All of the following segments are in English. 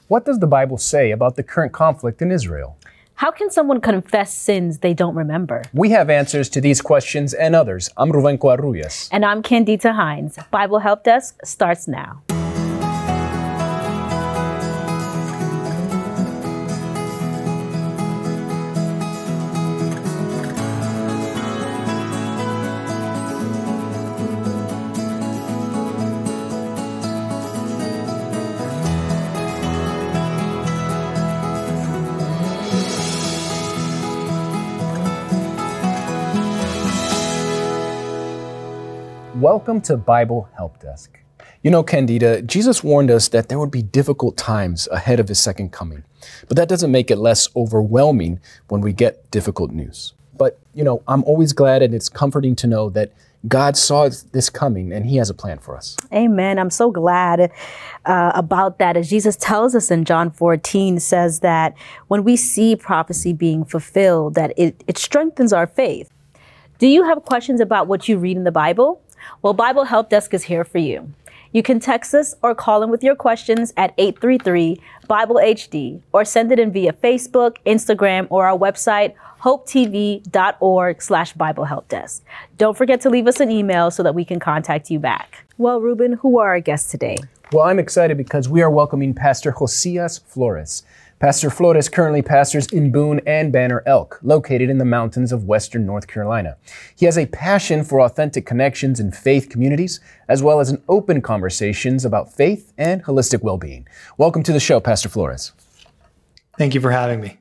What does the Bible say about the current conflict in Israel? How can someone confess sins they don't remember? We have answers to these questions and others. I'm Ruben Covarrubias. And I'm Candida Hines. Bible Help Desk starts now. Welcome to Bible Help Desk. You know, Candida, Jesus warned us that there would be difficult times ahead of his second coming. But that doesn't make it less overwhelming when we get difficult news. But, I'm always glad and it's comforting to know that God saw this coming and he has a plan for us. Amen. I'm so glad about that. As Jesus tells us in John 14, says that when we see prophecy being fulfilled, that it strengthens our faith. Do you have questions about what you read in the Bible? Well, Bible Help Desk is here for you. You can text us or call in with your questions at 833-BIBLE-HD or send it in via Facebook, Instagram, or our website, hopetv.org/Bible Help Desk. Don't forget to leave us an email so that we can contact you back. Well, Ruben, who are our guests today? Well, I'm excited because we are welcoming Pastor Josias Flores. Pastor Flores currently pastors in Boone and Banner Elk, located in the mountains of western North Carolina. He has a passion for authentic connections in faith communities, as well as an open conversations about faith and holistic well-being. Welcome to the show, Pastor Flores. Thank you for having me.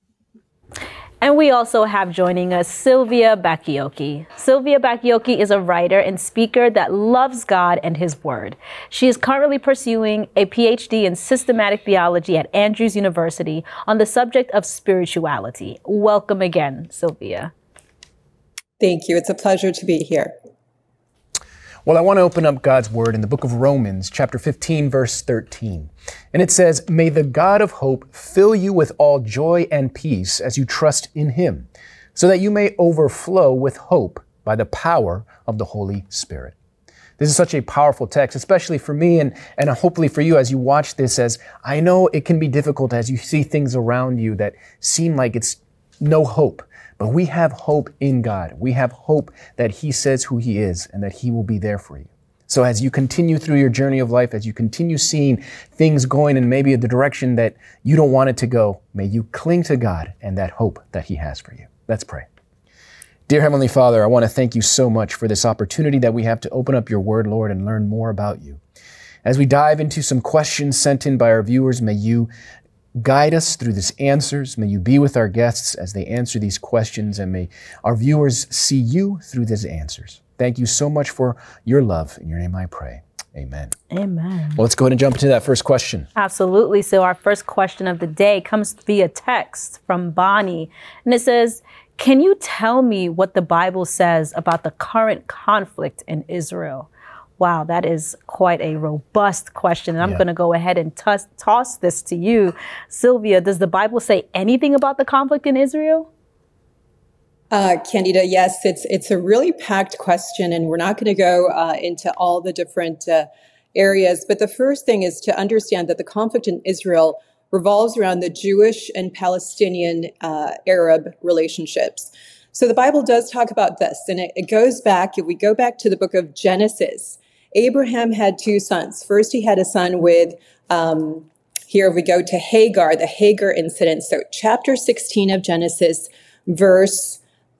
And we also have joining us Sylvia Bakioki. Sylvia Bakioki is a writer and speaker that loves God and his word. She is currently pursuing a PhD in systematic theology at Andrews University on the subject of spirituality. Welcome again, Sylvia. Thank you. It's a pleasure to be here. Well, I want to open up God's word in the book of Romans, chapter 15, verse 13. And it says, "May the God of hope fill you with all joy and peace as you trust in him, so that you may overflow with hope by the power of the Holy Spirit." This is such a powerful text, especially for me and hopefully for you as you watch this, as I know it can be difficult as you see things around you that seem like it's no hope. But we have hope in God. We have hope that he says who he is and that he will be there for you. So as you continue through your journey of life, as you continue seeing things going in maybe the direction that you don't want it to go, may you cling to God and that hope that he has for you. Let's pray. Dear Heavenly Father, I want to thank you so much for this opportunity that we have to open up your word, Lord, and learn more about you. As we dive into some questions sent in by our viewers, may you guide us through these answers. May you be with our guests as they answer these questions, and may our viewers see you through these answers. Thank you so much for your love. In your name I pray. Amen. Amen. Well, let's go ahead and jump into that first question. Absolutely. So our first question of the day comes via text from Bonnie. And it says, "Can you tell me what the Bible says about the current conflict in Israel?" Wow, that is quite a robust question. And I'm going to go ahead and toss this to you. Sylvia, does the Bible say anything about the conflict in Israel? Candida, yes, it's a really packed question, and we're not going to go into all the different areas. But the first thing is to understand that the conflict in Israel revolves around the Jewish and Palestinian Arab relationships. So the Bible does talk about this, and it goes back, if we go back to the book of Genesis, Abraham had two sons. First, he had a son with, here we go to Hagar, the Hagar incident. So chapter 16 of Genesis, verse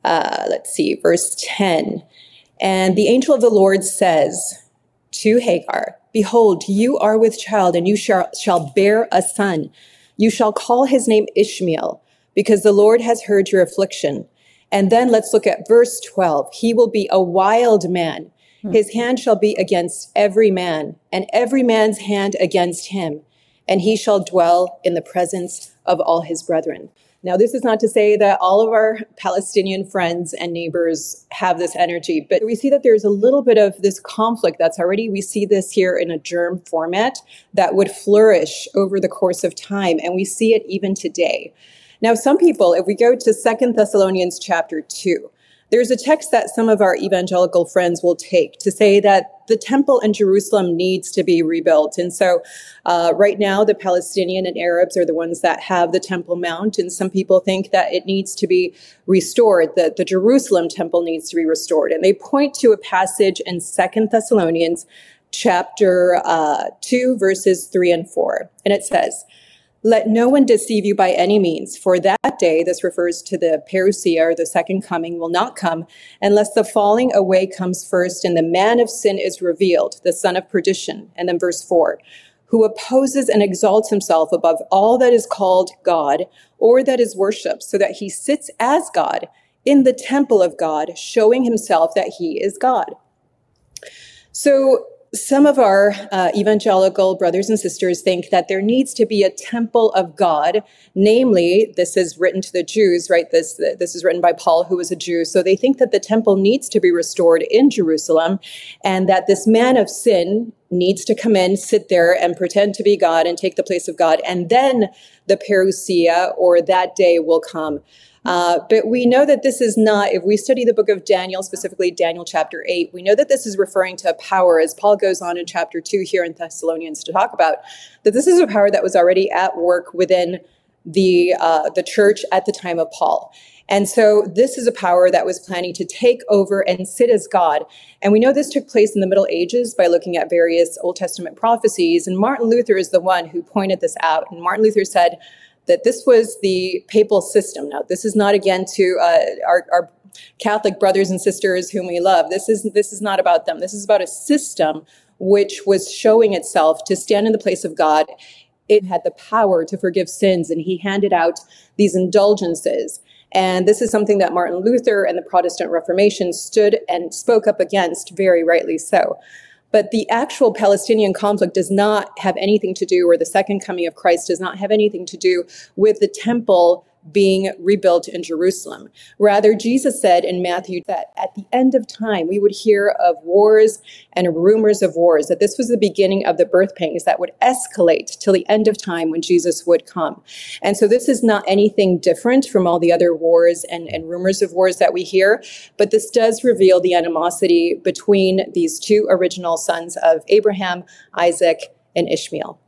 10. "And the angel of the Lord says to Hagar, Behold, you are with child, and you shall bear a son. You shall call his name Ishmael, because the Lord has heard your affliction." And then let's look at verse 12. "He will be a wild man. His hand shall be against every man, and every man's hand against him. And he shall dwell in the presence of all his brethren." Now, this is not to say that all of our Palestinian friends and neighbors have this energy, but we see that there's a little bit of this conflict that's already, we see this here in a germ format that would flourish over the course of time. And we see it even today. Now, some people, if we go to 2 Thessalonians chapter 2, There's a text that some of our evangelical friends will take to say that the temple in Jerusalem needs to be rebuilt. And so right now, the Palestinian and Arabs are the ones that have the Temple Mount. And some people think that it needs to be restored, that the Jerusalem temple needs to be restored. And they point to a passage in 2 Thessalonians chapter 2, verses 3 and 4. And it says, "Let no one deceive you by any means, for that day," this refers to the parousia, or the second coming, "will not come unless the falling away comes first and the man of sin is revealed, the son of perdition." And then verse 4, "Who opposes and exalts himself above all that is called God or that is worshipped, so that he sits as God in the temple of God, showing himself that he is God." So some of our evangelical brothers and sisters think that there needs to be a temple of God. Namely, this is written to the Jews, right? This is written by Paul, who was a Jew. So they think that the temple needs to be restored in Jerusalem, and that this man of sin needs to come in, sit there, and pretend to be God and take the place of God. And then the parousia, or that day, will come. But we know that this is not, if we study the book of Daniel, specifically Daniel chapter 8, we know that this is referring to a power, as Paul goes on in chapter 2 here in Thessalonians to talk about, that this is a power that was already at work within the church at the time of Paul. And so this is a power that was planning to take over and sit as God. And we know this took place in the Middle Ages by looking at various Old Testament prophecies. And Martin Luther is the one who pointed this out. And Martin Luther said that this was the papal system. Now, this is not, again, to our Catholic brothers and sisters whom we love. This is not about them. This is about a system which was showing itself to stand in the place of God. It had the power to forgive sins, and he handed out these indulgences. And this is something that Martin Luther and the Protestant Reformation stood and spoke up against, very rightly so. But the actual Palestinian conflict does not have anything to do, or the second coming of Christ does not have anything to do with the temple being rebuilt in Jerusalem. Rather, Jesus said in Matthew that at the end of time, we would hear of wars and rumors of wars, that this was the beginning of the birth pangs that would escalate till the end of time when Jesus would come. And so this is not anything different from all the other wars and rumors of wars that we hear, but this does reveal the animosity between these two original sons of Abraham, Isaac, and Ishmael.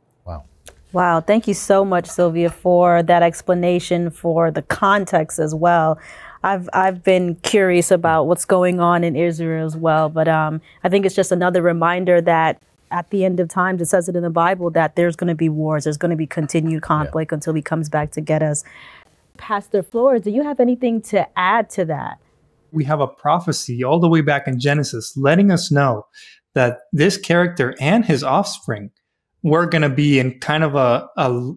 Wow, thank you so much, Sylvia, for that explanation, for the context as well. I've been curious about what's going on in Israel as well, but I think it's just another reminder that at the end of times, it says it in the Bible, that there's going to be wars, there's going to be continued conflict until he comes back to get us. Pastor Flores, do you have anything to add to that? We have a prophecy all the way back in Genesis letting us know that this character and his offspring we're going to be in kind of a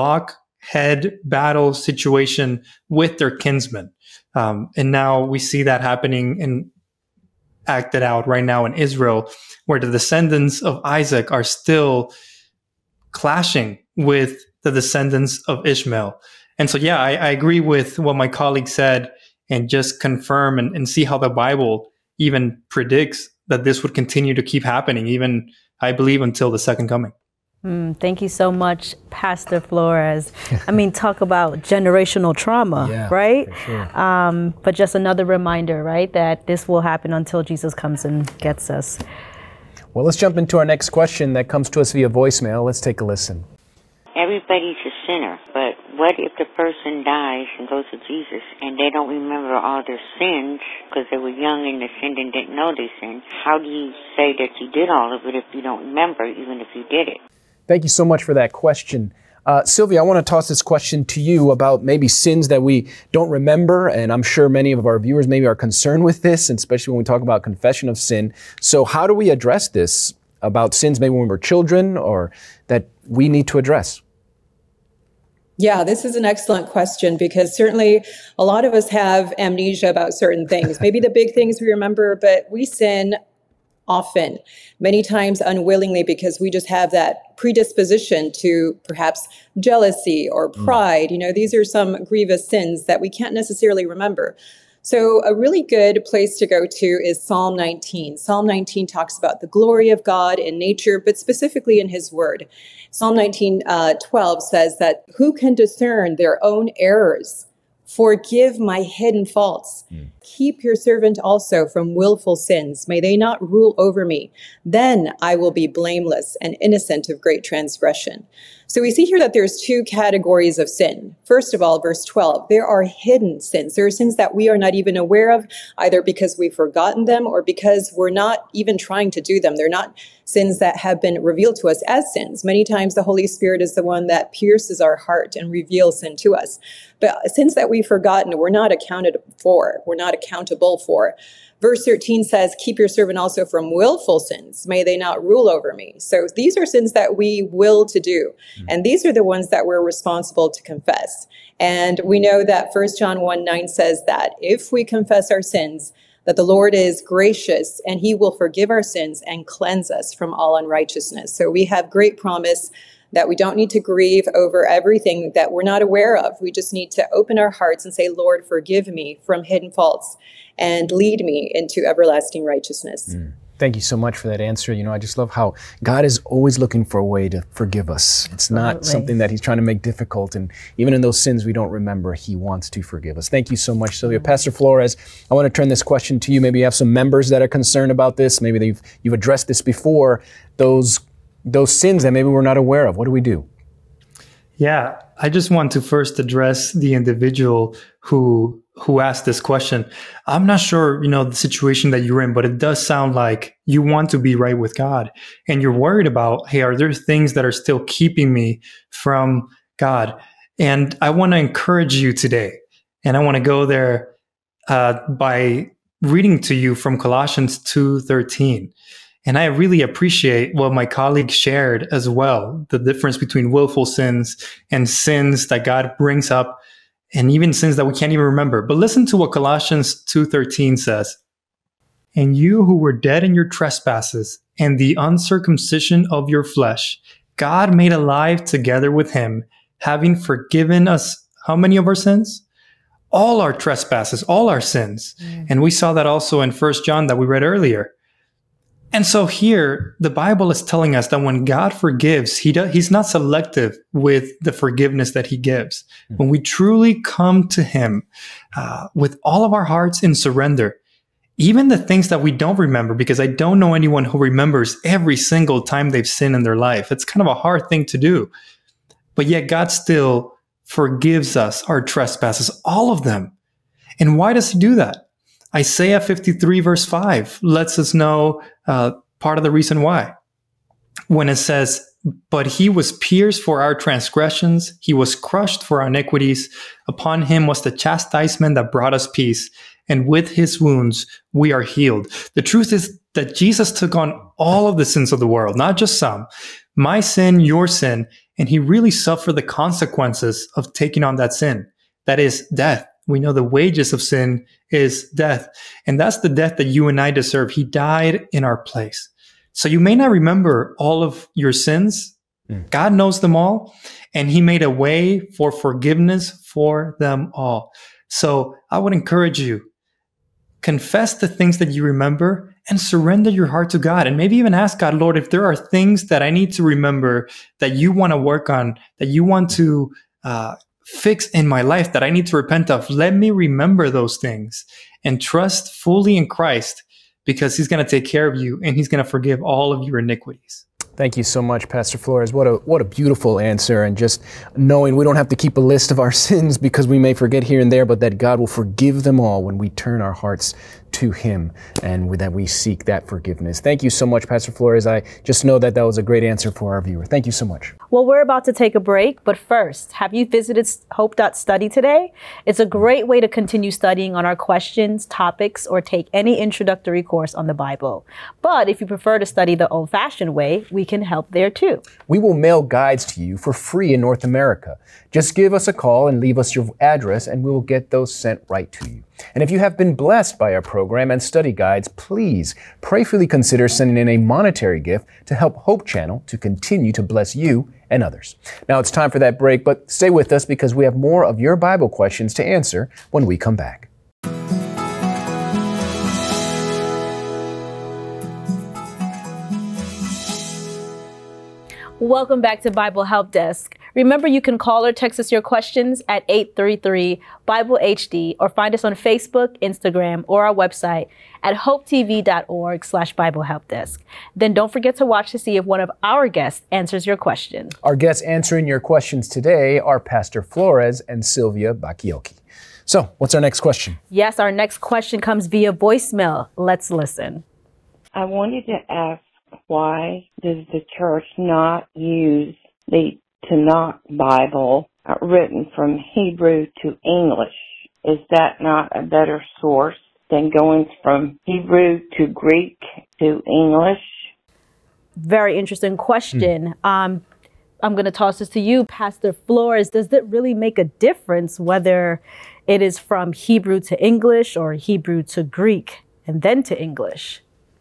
lock-head battle situation with their kinsmen. And now we see that happening and acted out right now in Israel, where the descendants of Isaac are still clashing with the descendants of Ishmael. And so, yeah, I agree with what my colleague said, and just confirm and see how the Bible even predicts that this would continue to keep happening, even, I believe, until the second coming. Thank you so much, Pastor Flores. I mean, talk about generational trauma, right? Sure. But just another reminder, right, that this will happen until Jesus comes and gets us. Well, let's jump into our next question that comes to us via voicemail. Let's take a listen. Everybody's a sinner, but what if the person dies and goes to Jesus and they don't remember all their sins because they were young and they sinned and didn't know they sinned? How do you say that you did all of it if you don't remember, even if you did it? Thank you so much for that question. Sylvia, I want to toss this question to you about maybe sins that we don't remember, and I'm sure many of our viewers maybe are concerned with this, and especially when we talk about confession of sin. So how do we address this about sins maybe when we were children or that we need to address? Yeah, this is an excellent question, because certainly a lot of us have amnesia about certain things. Maybe the big things we remember, but we sin often, many times unwillingly, because we just have that predisposition to perhaps jealousy or pride. You know, these are some grievous sins that we can't necessarily remember. So a really good place to go to is Psalm 19. Psalm 19 talks about the glory of God in nature, but specifically in his word. Psalm 19:12 says that who can discern their own errors? Forgive my hidden faults. Keep your servant also from willful sins. May they not rule over me. Then I will be blameless and innocent of great transgression. So we see here that there's two categories of sin. First of all, verse 12, there are hidden sins. There are sins that we are not even aware of, either because we've forgotten them or because we're not even trying to do them. They're not sins that have been revealed to us as sins. Many times the Holy Spirit is the one that pierces our heart and reveals sin to us. But sins that we've forgotten, we're not accounted for. We're not accountable for. Verse 13 says, keep your servant also from willful sins. May they not rule over me. So these are sins that we will to do. And these are the ones that we're responsible to confess. And we know that 1 John 1:9 says that if we confess our sins, that the Lord is gracious and he will forgive our sins and cleanse us from all unrighteousness. So we have great promise that we don't need to grieve over everything that we're not aware of. We just need to open our hearts and say, Lord, forgive me from hidden faults and lead me into everlasting righteousness. Thank you so much for that answer. I just love how God is always looking for a way to forgive us. It's not something that he's trying to make difficult. And even in those sins we don't remember, he wants to forgive us. Thank you so much, Sylvia. Pastor Flores, I want to turn this question to you. Maybe you have some members that are concerned about this. Maybe you've addressed this before. Those sins that maybe we're not aware of. What do we do? Yeah, I just want to first address the individual who asked this question. I'm not sure, the situation that you're in, but it does sound like you want to be right with God and you're worried about, hey, are there things that are still keeping me from God? And I want to encourage you today. And I want to go there by reading to you from Colossians 2:13. And I really appreciate what my colleague shared as well, the difference between willful sins and sins that God brings up, and even sins that we can't even remember. But listen to what Colossians 2:13 says. And you who were dead in your trespasses and the uncircumcision of your flesh, God made alive together with him, having forgiven us how many of our sins? All our trespasses, all our sins. And we saw that also in 1 John that we read earlier. And so here, the Bible is telling us that when God forgives, he's not selective with the forgiveness that he gives. When we truly come to him with all of our hearts in surrender, even the things that we don't remember, because I don't know anyone who remembers every single time they've sinned in their life. It's kind of a hard thing to do. But yet God still forgives us our trespasses, all of them. And why does he do that? Isaiah 53 verse 5 lets us know part of the reason why. When it says, but he was pierced for our transgressions, he was crushed for our iniquities. Upon him was the chastisement that brought us peace, and with his wounds we are healed. The truth is that Jesus took on all of the sins of the world, not just some. My sin, your sin, and he really suffered the consequences of taking on that sin. That is death. We know the wages of sin is death. And that's the death that you and I deserve. He died in our place. So you may not remember all of your sins. God knows them all. And he made a way for forgiveness for them all. So I would encourage you, confess the things that you remember and surrender your heart to God. And maybe even ask God, Lord, if there are things that I need to remember that you want to work on, that you want to fix in my life, that I need to repent of, let me remember those things and trust fully in Christ, because he's going to take care of you and he's going to forgive all of your iniquities. Thank you so much, Pastor Flores. What a beautiful answer. And just knowing we don't have to keep a list of our sins because we may forget here and there, but that God will forgive them all when we turn our hearts to him and that we seek that forgiveness. Thank you so much, Pastor Flores. I just know that was a great answer for our viewer. Thank you so much. Well, we're about to take a break, but first, have you visited Hope.study today? It's a great way to continue studying on our questions, topics, or take any introductory course on the Bible. But if you prefer to study the old-fashioned way, we can help there too. We will mail guides to you for free in North America. Just give us a call and leave us your address, and we will get those sent right to you. And if you have been blessed by our program and study guides, please prayerfully consider sending in a monetary gift to help Hope Channel to continue to bless you and others. Now it's time for that break, but stay with us because we have more of your Bible questions to answer when we come back. Welcome back to Bible Help Desk. Remember, you can call or text us your questions at 833-BIBLE-HD or find us on Facebook, Instagram, or our website at hopetv.org/Bible Help Desk. Then don't forget to watch to see if one of our guests answers your question. Our guests answering your questions today are Pastor Flores and Sylvia Bakioki. So, what's our next question? Yes, our next question comes via voicemail. Let's listen. I wanted to ask, why does the church not use the Tanakh Bible written from Hebrew to English? Is that not a better source than going from Hebrew to Greek to English? Very interesting question. I'm going to toss this to you, Pastor Flores. Does it really make a difference whether it is from Hebrew to English or Hebrew to Greek and then to English?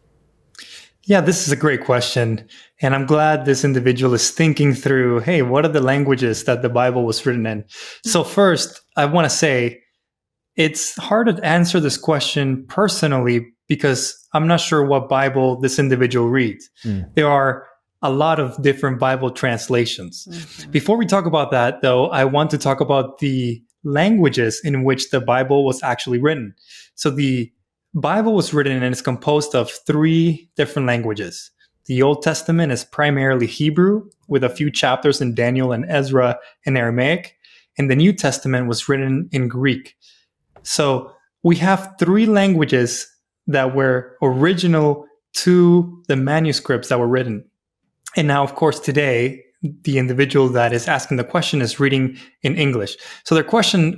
Yeah, this is a great question. And I'm glad this individual is thinking through, hey, what are the languages that the Bible was written in? So first, I want to say it's hard to answer this question personally because I'm not sure what Bible this individual reads. There are a lot of different Bible translations. Before we talk about that, though, I want to talk about the languages in which the Bible was actually written. So the Bible was written and it's composed of 3 different languages. The Old Testament is primarily Hebrew, with a few chapters in Daniel and Ezra in Aramaic, and the New Testament was written in Greek. So we have 3 languages that were original to the manuscripts that were written. And now, of course, today, the individual that is asking the question is reading in English. So their question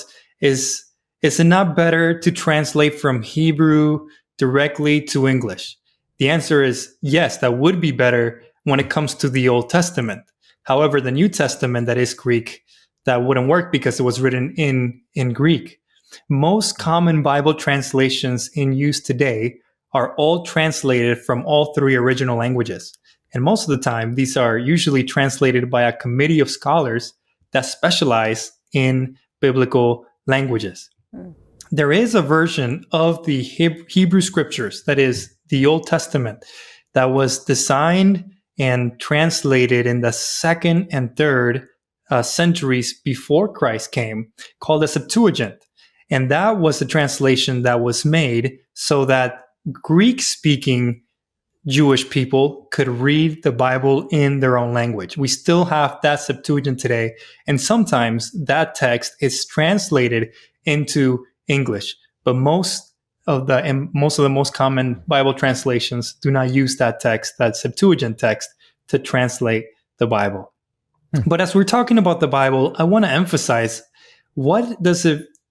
is it not better to translate from Hebrew directly to English? The answer is yes, that would be better when it comes to the Old Testament. However, the New Testament, that is Greek, that wouldn't work because it was written in Greek. Most common Bible translations in use today are all translated from all 3 original languages. And most of the time, these are usually translated by a committee of scholars that specialize in biblical languages. There is a version of the Hebrew scriptures, that is the Old Testament, that was designed and translated in the 2nd and 3rd centuries before Christ came, called the Septuagint. And that was a translation that was made so that Greek-speaking Jewish people could read the Bible in their own language. We still have that Septuagint today, and sometimes that text is translated into English, but most of the most common Bible translations do not use that text, that Septuagint text, to translate the Bible. But as we're talking about the Bible, I want to emphasize what is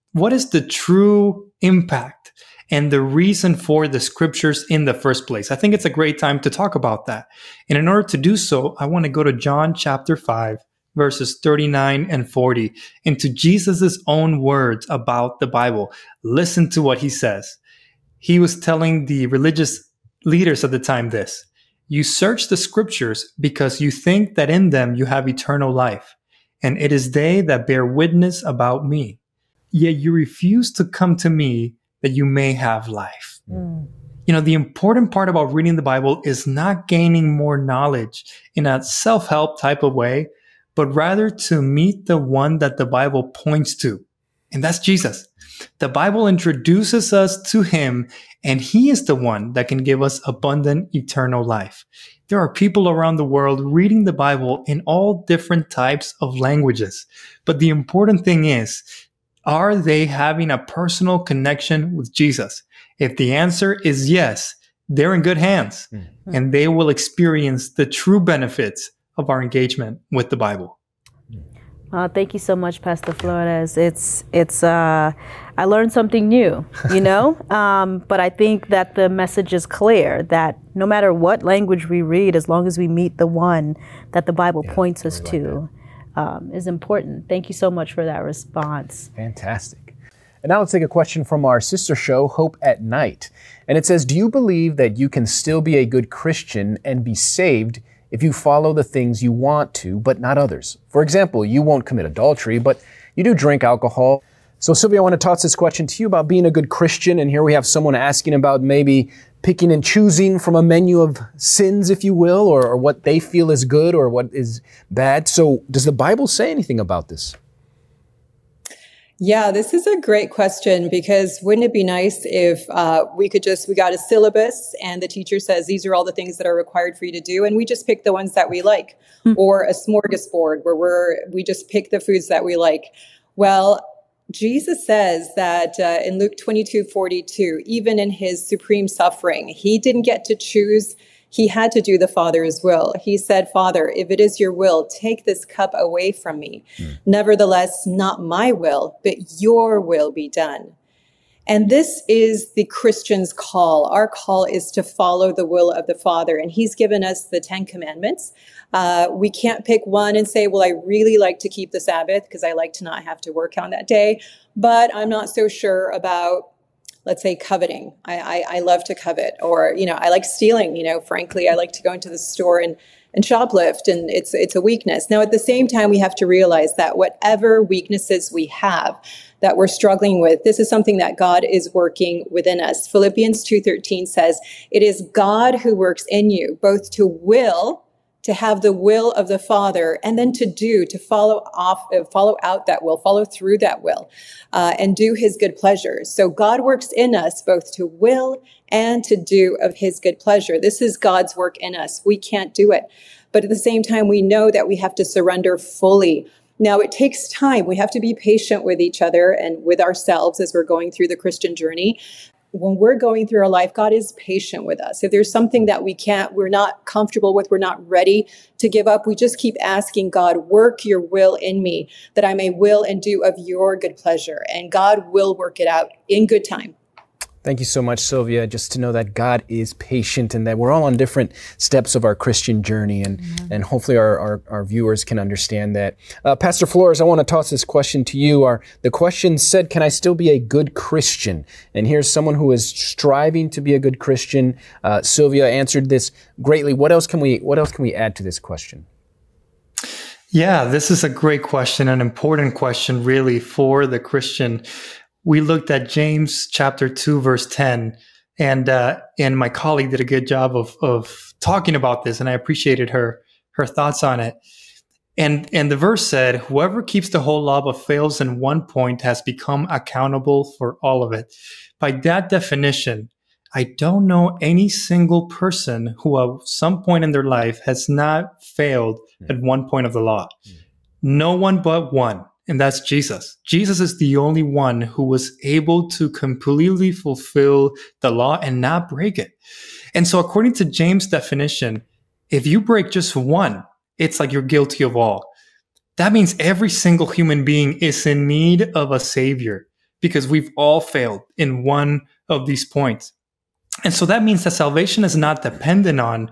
the true impact and the reason for the scriptures in the first place. I think it's a great time to talk about that. And in order to do so, I want to go to John chapter 5, verses 39 and 40, into Jesus' own words about the Bible. Listen to what he says. He was telling the religious leaders at the time this: "You search the scriptures because you think that in them you have eternal life, and it is they that bear witness about me. Yet you refuse to come to me that you may have life." You know, the important part about reading the Bible is not gaining more knowledge in a self-help type of way, but rather to meet the one that the Bible points to, and that's Jesus. The Bible introduces us to him, and he is the one that can give us abundant eternal life. There are people around the world reading the Bible in all different types of languages, but the important thing is, are they having a personal connection with Jesus? If the answer is yes, they're in good hands, and they will experience the true benefits of our engagement with the Bible. Thank you so much, Pastor Flores. I learned something new, you know, but I think that the message is clear that no matter what language we read, as long as we meet the one that the Bible points us to, is important. Thank you so much for that response. Fantastic. And now let's take a question from our sister show, Hope at Night. And it says, do you believe that you can still be a good Christian and be saved if you follow the things you want to, but not others? For example, you won't commit adultery, but you do drink alcohol. So Sylvia, I want to toss this question to you about being a good Christian. And here we have someone asking about maybe picking and choosing from a menu of sins, if you will, or what they feel is good or what is bad. So does the Bible say anything about this? Yeah, this is a great question, because wouldn't it be nice if we got a syllabus and the teacher says, these are all the things that are required for you to do, and we just pick the ones that we like, or a smorgasbord where we just pick the foods that we like. Well, Jesus says that in Luke 22:42, even in his supreme suffering, he didn't get to choose. He had to do the Father's will. He said, Father, if it is your will, take this cup away from me. Nevertheless, not my will, but your will be done. And this is the Christian's call. Our call is to follow the will of the Father. And he's given us the 10 commandments. We can't pick one and say, well, I really like to keep the Sabbath because I like to not have to work on that day. But I'm not so sure about, let's say, coveting. I love to covet, or, I like stealing. Frankly, I like to go into the store and shoplift, and it's a weakness. Now, at the same time, we have to realize that whatever weaknesses we have that we're struggling with, this is something that God is working within us. Philippians 2:13 says, it is God who works in you, both to have the will of the Father, and then to follow out that will, follow through that will, and do his good pleasure. So God works in us both to will and to do of his good pleasure. This is God's work in us. We can't do it. But at the same time, we know that we have to surrender fully. Now, it takes time. We have to be patient with each other and with ourselves as we're going through the Christian journey. When we're going through our life, God is patient with us. If there's something that we're not comfortable with, we're not ready to give up, we just keep asking God, work your will in me, that I may will and do of your good pleasure. And God will work it out in good time. Thank you so much, Sylvia. Just to know that God is patient and that we're all on different steps of our Christian journey, and hopefully our viewers can understand that. Pastor Flores, I want to toss this question to you. The question said, can I still be a good Christian? And here's someone who is striving to be a good Christian. Sylvia answered this greatly. What else can we add to this question? Yeah, this is a great question, an important question really for the Christian. We looked at James chapter 2, verse 10, and my colleague did a good job of talking about this, and I appreciated her thoughts on it. And the verse said, whoever keeps the whole law but fails in one point has become accountable for all of it. By that definition, I don't know any single person who at some point in their life has not failed at one point of the law. No one but one. And that's Jesus. Jesus is the only one who was able to completely fulfill the law and not break it. And so according to James' definition, if you break just one, it's like you're guilty of all. That means every single human being is in need of a savior because we've all failed in one of these points. And so that means that salvation is not dependent on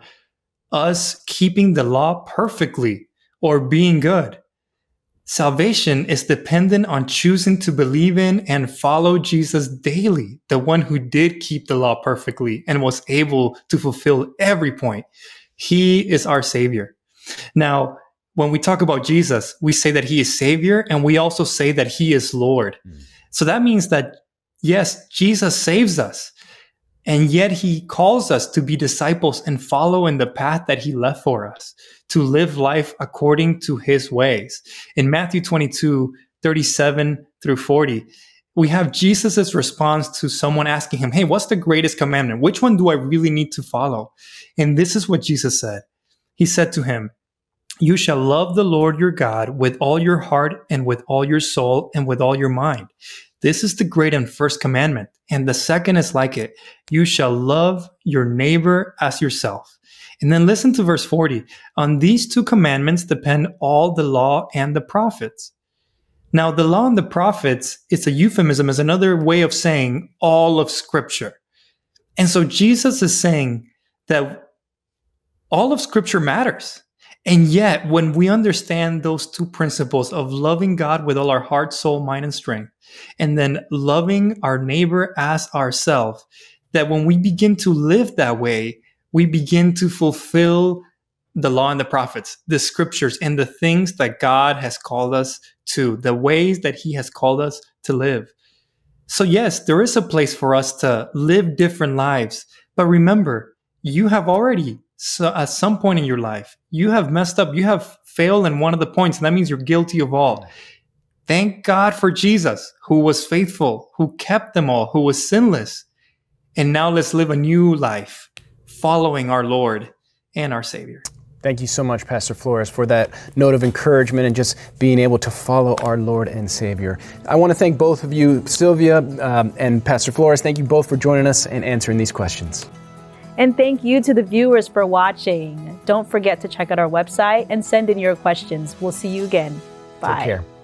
us keeping the law perfectly or being good. Salvation is dependent on choosing to believe in and follow Jesus daily, the one who did keep the law perfectly and was able to fulfill every point. He is our Savior. Now, when we talk about Jesus, we say that he is Savior, and we also say that he is Lord. So that means that, yes, Jesus saves us, and yet he calls us to be disciples and follow in the path that he left for us, to live life according to his ways. In Matthew 22, 37 through 40, we have Jesus' response to someone asking him, hey, what's the greatest commandment? Which one do I really need to follow? And this is what Jesus said. He said to him, you shall love the Lord your God with all your heart and with all your soul and with all your mind. This is the great and first commandment. And the second is like it. You shall love your neighbor as yourself. And then listen to verse 40. On these two commandments depend all the law and the prophets. Now, the law and the prophets, it's a euphemism, is another way of saying all of Scripture. And so Jesus is saying that all of Scripture matters. And yet, when we understand those two principles of loving God with all our heart, soul, mind, and strength, and then loving our neighbor as ourselves, that when we begin to live that way, we begin to fulfill the law and the prophets, the scriptures, and the things that God has called us to, the ways that he has called us to live. So yes, there is a place for us to live different lives. But remember, you have already, at some point in your life, you have messed up. You have failed in one of the points, and that means you're guilty of all. Thank God for Jesus, who was faithful, who kept them all, who was sinless. And now let's live a new life following our Lord and our Savior. Thank you so much, Pastor Flores, for that note of encouragement and just being able to follow our Lord and Savior. I want to thank both of you, Sylvia and Pastor Flores. Thank you both for joining us and answering these questions. And thank you to the viewers for watching. Don't forget to check out our website and send in your questions. We'll see you again. Bye. Take care.